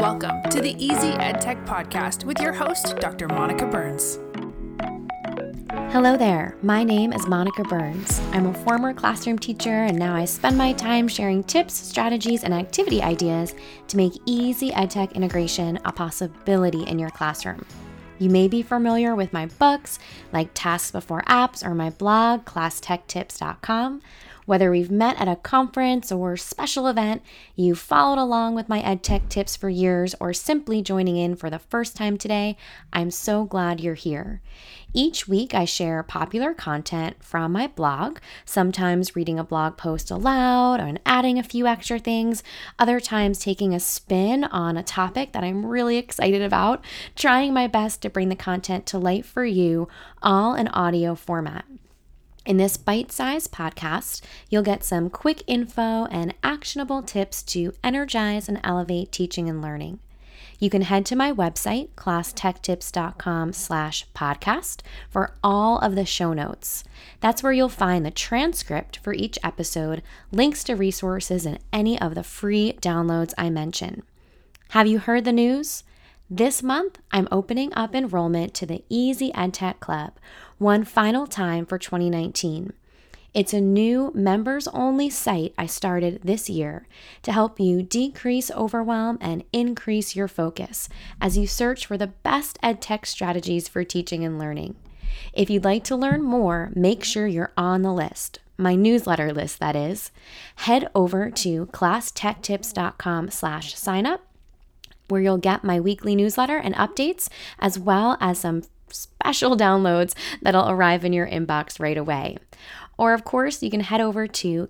Welcome to the Easy EdTech Podcast with your host, Dr. Monica Burns. Hello there, my name is Monica Burns. I'm a former classroom teacher and now I spend my time sharing tips, strategies, and activity ideas to make easy EdTech integration a possibility in your classroom. You may be familiar with my books like Tasks Before Apps or my blog, ClassTechTips.com. Whether we've met at a conference or special event, you've followed along with my EdTech tips for years, or simply joining in for the first time today, I'm so glad you're here. Each week I share popular content from my blog, sometimes reading a blog post aloud and adding a few extra things, other times taking a spin on a topic that I'm really excited about, trying my best to bring the content to life for you, all in audio format. In this bite-sized podcast, you'll get some quick info and actionable tips to energize and elevate teaching and learning. You can head to my website, classtechtips.com/podcast, for all of the show notes. That's where you'll find the transcript for each episode, links to resources, and any of the free downloads I mention. Have you heard the news? This month, I'm opening up enrollment to the Easy EdTech Club, one final time for 2019. It's a new members-only site I started this year to help you decrease overwhelm and increase your focus as you search for the best EdTech strategies for teaching and learning. If you'd like to learn more, make sure you're on the list. My newsletter list, that is. Head over to classtechtips.com/signup, where you'll get my weekly newsletter and updates, as well as some special downloads that'll arrive in your inbox right away. Or of course, you can head over to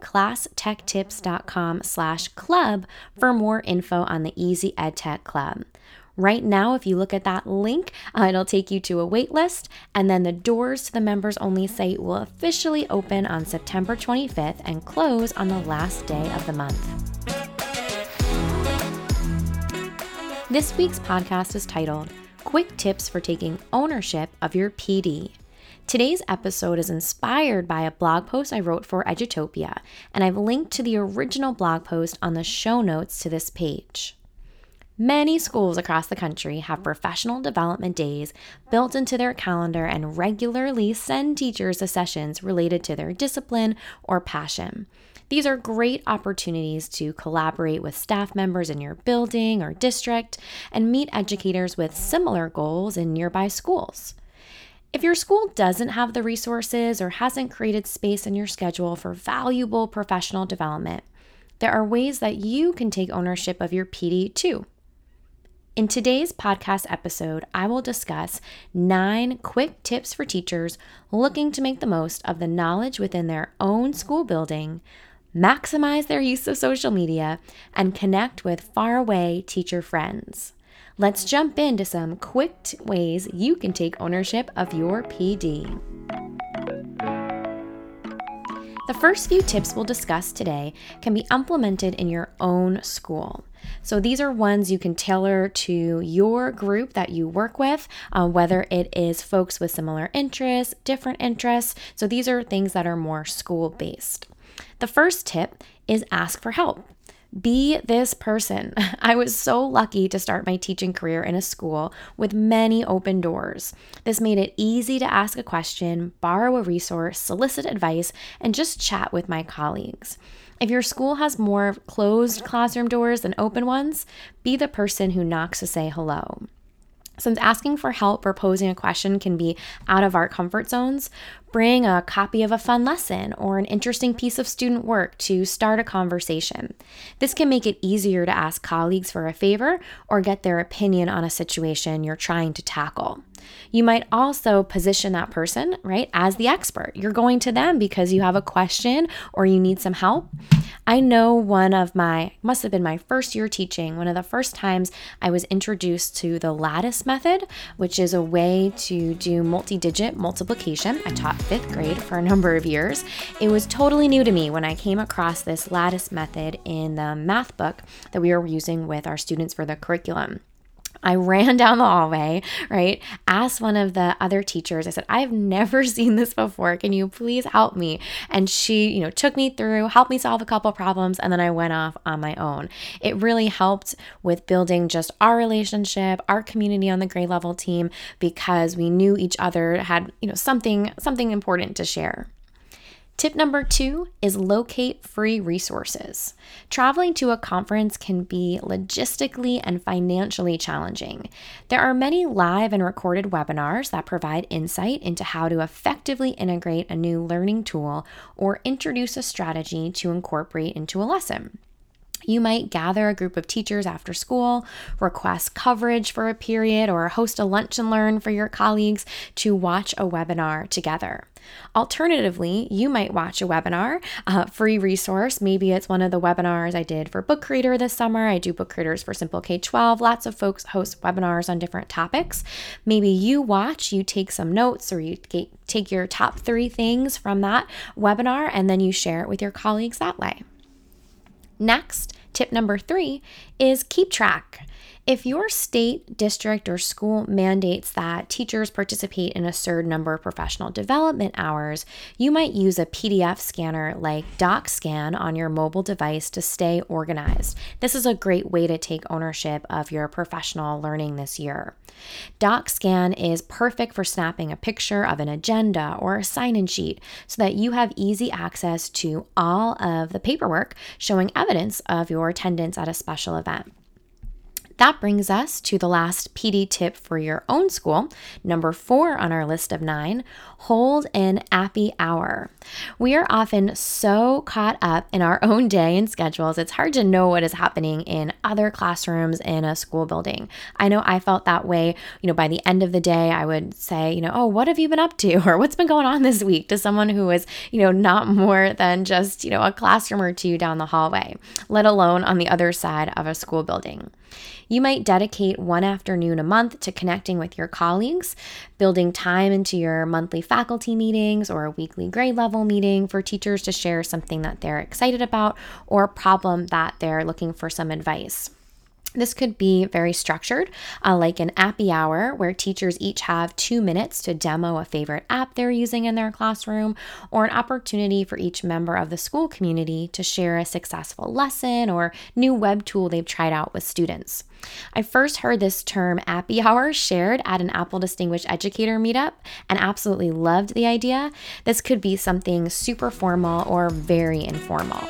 classtechtips.com/club for more info on the Easy EdTech Club. Right now, if you look at that link, it'll take you to a wait list, and then the doors to the members-only site will officially open on September 25th and close on the last day of the month. This week's podcast is titled, Quick Tips for Taking Ownership of Your PD. Today's episode is inspired by a blog post I wrote for Edutopia, and I've linked to the original blog post on the show notes to this page. Many schools across the country have professional development days built into their calendar and regularly send teachers to sessions related to their discipline or passion. These are great opportunities to collaborate with staff members in your building or district and meet educators with similar goals in nearby schools. If your school doesn't have the resources or hasn't created space in your schedule for valuable professional development, there are ways that you can take ownership of your PD too. In today's podcast episode, I will discuss 9 quick tips for teachers looking to make the most of the knowledge within their own school building, maximize their use of social media, and connect with faraway teacher friends. Let's jump into some quick ways you can take ownership of your PD. The first few tips we'll discuss today can be implemented in your own school. So these are ones you can tailor to your group that you work with, whether it is folks with similar interests, different interests. So these are things that are more school-based. The first tip is ask for help. Be this person. I was so lucky to start my teaching career in a school with many open doors. This made it easy to ask a question, borrow a resource, solicit advice, and just chat with my colleagues. If your school has more closed classroom doors than open ones, be the person who knocks to say hello. Since asking for help or posing a question can be out of our comfort zones, bring a copy of a fun lesson or an interesting piece of student work to start a conversation. This can make it easier to ask colleagues for a favor or get their opinion on a situation you're trying to tackle. You might also position that person, right, as the expert. You're going to them because you have a question or you need some help. I know must have been my first year teaching, one of the first times I was introduced to the lattice method, which is a way to do multi-digit multiplication. I taught 5th grade for a number of years. It was totally new to me when I came across this lattice method in the math book that we were using with our students for the curriculum. I ran down the hallway, right? Asked one of the other teachers, I said, I've never seen this before. Can you please help me? And she, took me through, helped me solve a couple problems, and then I went off on my own. It really helped with building just our relationship, our community on the grade level team, because we knew each other had, something important to share. Tip number 2 is locate free resources. Traveling to a conference can be logistically and financially challenging. There are many live and recorded webinars that provide insight into how to effectively integrate a new learning tool or introduce a strategy to incorporate into a lesson. You might gather a group of teachers after school, request coverage for a period, or host a lunch and learn for your colleagues to watch a webinar together. Alternatively, you might watch a webinar, free resource. Maybe it's one of the webinars I did for Book Creator this summer. I do Book Creators for Simple K-12. Lots of folks host webinars on different topics. Maybe you take some notes, or you take your top 3 things from that webinar, and then you share it with your colleagues that way. Next, tip number 3 is keep track. If your state, district, or school mandates that teachers participate in a certain number of professional development hours, you might use a PDF scanner like DocScan on your mobile device to stay organized. This is a great way to take ownership of your professional learning this year. DocScan is perfect for snapping a picture of an agenda or a sign-in sheet so that you have easy access to all of the paperwork showing evidence of your attendance at a special event. That brings us to the last PD tip for your own school, number 4 on our list of 9, hold an appy hour. We are often so caught up in our own day and schedules, it's hard to know what is happening in other classrooms in a school building. I know I felt that way, by the end of the day, I would say, oh, what have you been up to? Or what's been going on this week to someone who is, not more than just, a classroom or 2 down the hallway, let alone on the other side of a school building. You might dedicate one afternoon a month to connecting with your colleagues, building time into your monthly faculty meetings or a weekly grade level meeting for teachers to share something that they're excited about or a problem that they're looking for some advice. This could be very structured, like an appy hour where teachers each have 2 minutes to demo a favorite app they're using in their classroom, or an opportunity for each member of the school community to share a successful lesson or new web tool they've tried out with students. I first heard this term appy hour shared at an Apple Distinguished Educator meetup and absolutely loved the idea. This could be something super formal or very informal.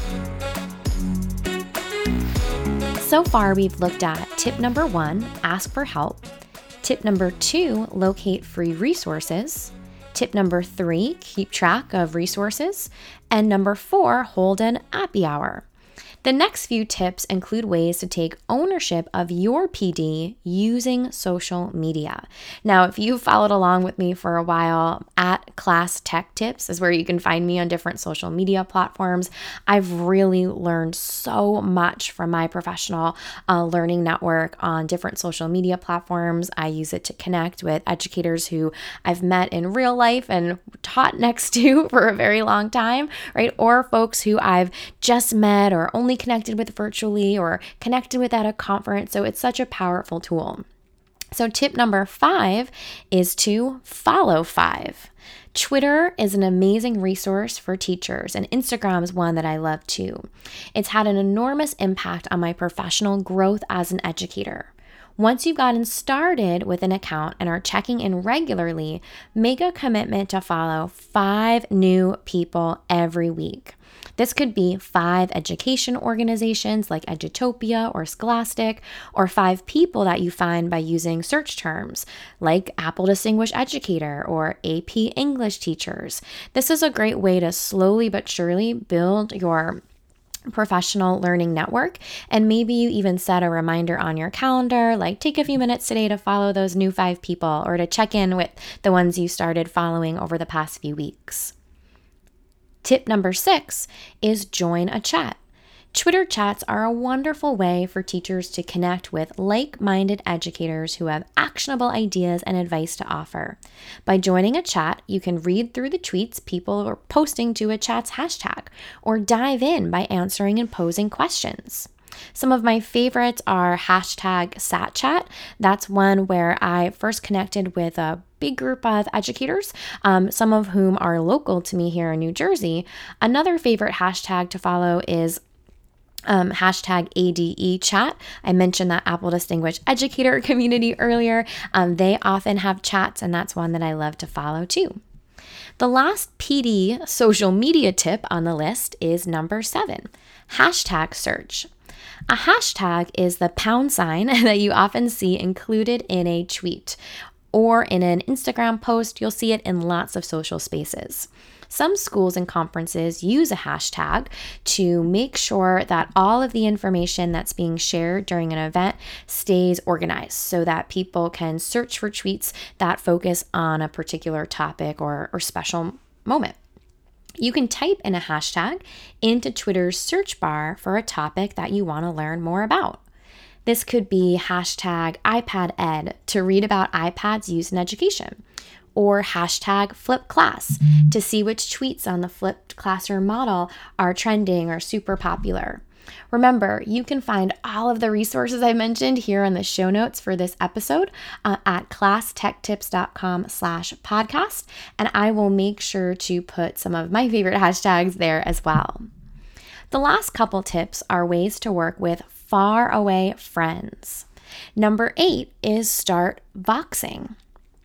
So far, we've looked at tip number 1, ask for help. Tip number 2, locate free resources. Tip number 3, keep track of resources. And number 4, hold an appy hour. The next few tips include ways to take ownership of your PD using social media. Now, if you've followed along with me for a while, at Class Tech Tips is where you can find me on different social media platforms. I've really learned so much from my professional learning network on different social media platforms. I use it to connect with educators who I've met in real life and taught next to for a very long time, right? Or folks who I've just met or only connected with virtually or connected with at a conference. So it's such a powerful tool. So tip number 5 is to follow 5. Twitter is an amazing resource for teachers, and Instagram is one that I love too. It's had an enormous impact on my professional growth as an educator. Once you've gotten started with an account and are checking in regularly, make a commitment to follow 5 new people every week. This could be 5 education organizations like Edutopia or Scholastic, or 5 people that you find by using search terms like Apple Distinguished Educator or AP English teachers. This is a great way to slowly but surely build your professional learning network, and maybe you even set a reminder on your calendar, like take a few minutes today to follow those new 5 people or to check in with the ones you started following over the past few weeks. Tip number 6 is join a chat. Twitter chats are a wonderful way for teachers to connect with like-minded educators who have actionable ideas and advice to offer. By joining a chat, you can read through the tweets people are posting to a chat's hashtag, or dive in by answering and posing questions. Some of my favorites are hashtag SatChat. That's one where I first connected with a big group of educators, some of whom are local to me here in New Jersey. Another favorite hashtag to follow is hashtag ADE chat. I mentioned that Apple Distinguished Educator community earlier. They often have chats, and that's one that I love to follow too. The last PD social media tip on the list is number 7, hashtag search. A hashtag is the pound sign that you often see included in a tweet or in an Instagram post. You'll see it in lots of social spaces. Some schools and conferences use a hashtag to make sure that all of the information that's being shared during an event stays organized so that people can search for tweets that focus on a particular topic or special moment. You can type in a hashtag into Twitter's search bar for a topic that you want to learn more about. This could be hashtag iPadEd to read about iPads used in education, or hashtag FlipClass to see which tweets on the flipped classroom model are trending or super popular. Remember, you can find all of the resources I mentioned here in the show notes for this episode at classtechtips.com/podcast, and I will make sure to put some of my favorite hashtags there as well. The last couple tips are ways to work with faraway friends. Number 8 is start Voxing.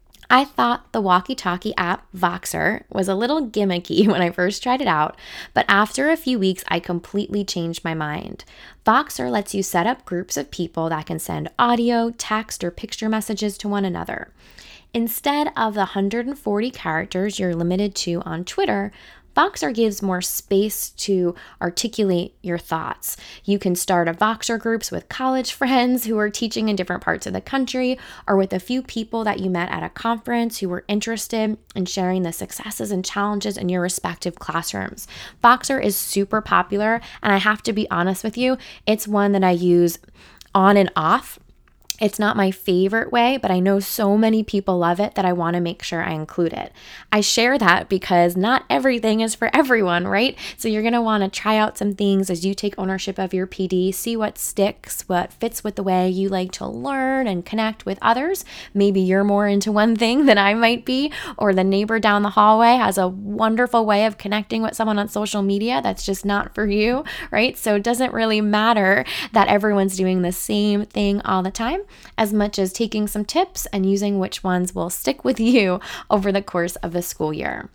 I thought the walkie-talkie app Voxer was a little gimmicky when I first tried it out, but after a few weeks, I completely changed my mind. Voxer lets you set up groups of people that can send audio, text, or picture messages to one another. Instead of the 140 characters you're limited to on Twitter, Voxer gives more space to articulate your thoughts. You can start a Voxer groups with college friends who are teaching in different parts of the country, or with a few people that you met at a conference who were interested in sharing the successes and challenges in your respective classrooms. Voxer is super popular, and I have to be honest with you, it's one that I use on and off. It's not my favorite way, but I know so many people love it that I want to make sure I include it. I share that because not everything is for everyone, right? So you're going to want to try out some things as you take ownership of your PD, see what sticks, what fits with the way you like to learn and connect with others. Maybe you're more into one thing than I might be, or the neighbor down the hallway has a wonderful way of connecting with someone on social media that's just not for you, right? So it doesn't really matter that everyone's doing the same thing all the time, as much as taking some tips and using which ones will stick with you over the course of the school year.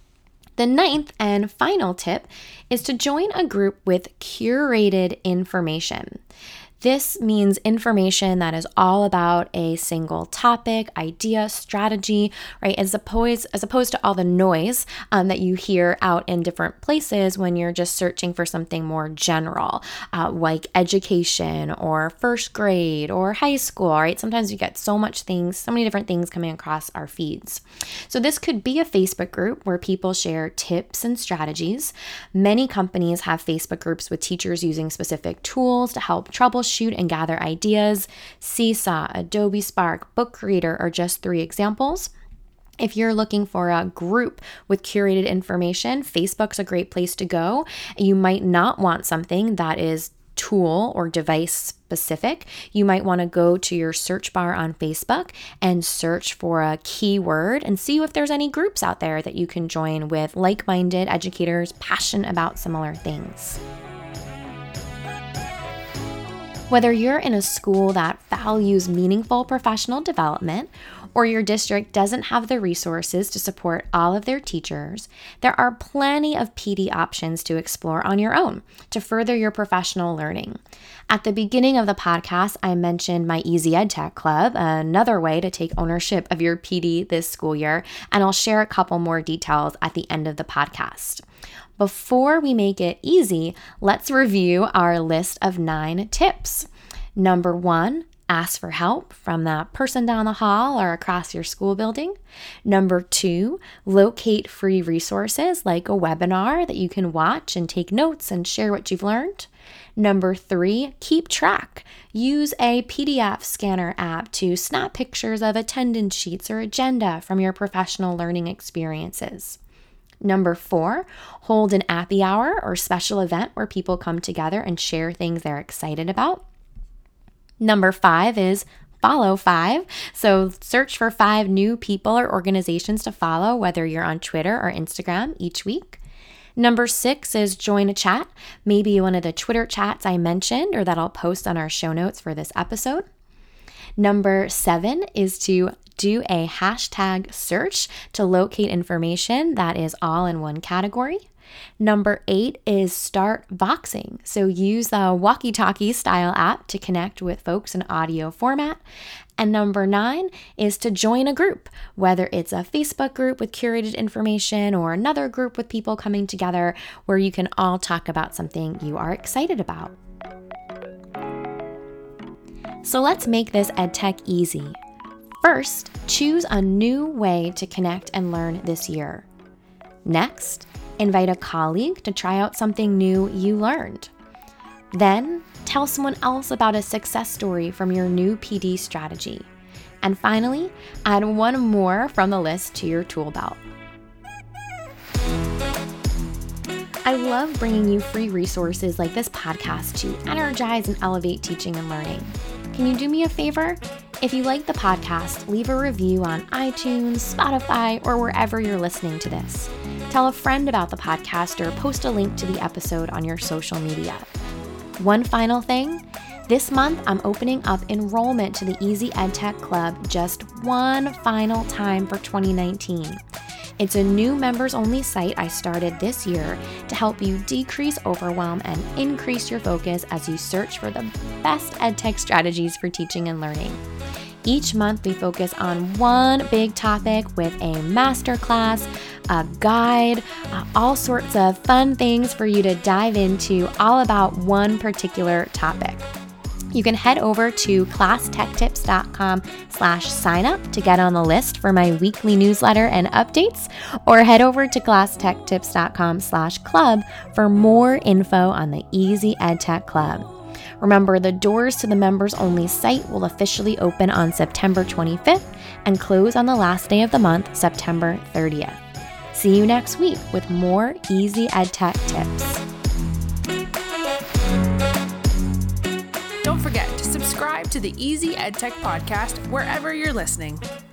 The 9th and final tip is to join a group with curated information. This means information that is all about a single topic, idea, strategy, right? As opposed to all the noise that you hear out in different places when you're just searching for something more general, like education or first grade or high school, right? Sometimes you get so many different things coming across our feeds. So this could be a Facebook group where people share tips and strategies. Many companies have Facebook groups with teachers using specific tools to help troubleshoot and gather ideas. Seesaw, Adobe Spark, Book Creator are just 3 examples. If you're looking for a group with curated information, Facebook's a great place to go. You might not want something that is tool or device specific. You might want to go to your search bar on Facebook and search for a keyword and see if there's any groups out there that you can join with like-minded educators passionate about similar things. Whether you're in a school that values meaningful professional development or your district doesn't have the resources to support all of their teachers, there are plenty of PD options to explore on your own to further your professional learning. At the beginning of the podcast, I mentioned my Easy EdTech Club, another way to take ownership of your PD this school year, and I'll share a couple more details at the end of the podcast. Before we make it easy, let's review our list of 9 tips. Number 1, ask for help from that person down the hall or across your school building. Number 2, locate free resources like a webinar that you can watch and take notes and share what you've learned. Number 3, keep track. Use a PDF scanner app to snap pictures of attendance sheets or agenda from your professional learning experiences. Number 4, hold an appy hour or special event where people come together and share things they're excited about. Number 5 is follow 5. So search for 5 new people or organizations to follow, whether you're on Twitter or Instagram each week. Number 6 is join a chat, maybe one of the Twitter chats I mentioned or that I'll post on our show notes for this episode. Number 7 is to do a hashtag search to locate information that is all in one category. Number 8 is start Voxing. So use the walkie-talkie style app to connect with folks in audio format. And number 9 is to join a group, whether it's a Facebook group with curated information or another group with people coming together where you can all talk about something you are excited about. So let's make this EdTech easy. First, choose a new way to connect and learn this year. Next, invite a colleague to try out something new you learned. Then, tell someone else about a success story from your new PD strategy. And finally, add one more from the list to your tool belt. I love bringing you free resources like this podcast to energize and elevate teaching and learning. Can you do me a favor? If you like the podcast, leave a review on iTunes, Spotify, or wherever you're listening to this. Tell a friend about the podcast or post a link to the episode on your social media. One final thing, this month I'm opening up enrollment to the Easy EdTech Club just one final time for 2019. It's a new members-only site I started this year to help you decrease overwhelm and increase your focus as you search for the best EdTech strategies for teaching and learning. Each month, we focus on one big topic with a masterclass, a guide, all sorts of fun things for you to dive into, all about one particular topic. You can head over to classtechtips.com/signup to get on the list for my weekly newsletter and updates, or head over to classtechtips.com/club for more info on the Easy EdTech Club. Remember, the doors to the members-only site will officially open on September 25th and close on the last day of the month, September 30th. See you next week with more Easy EdTech tips. Don't forget to subscribe to the Easy EdTech podcast wherever you're listening.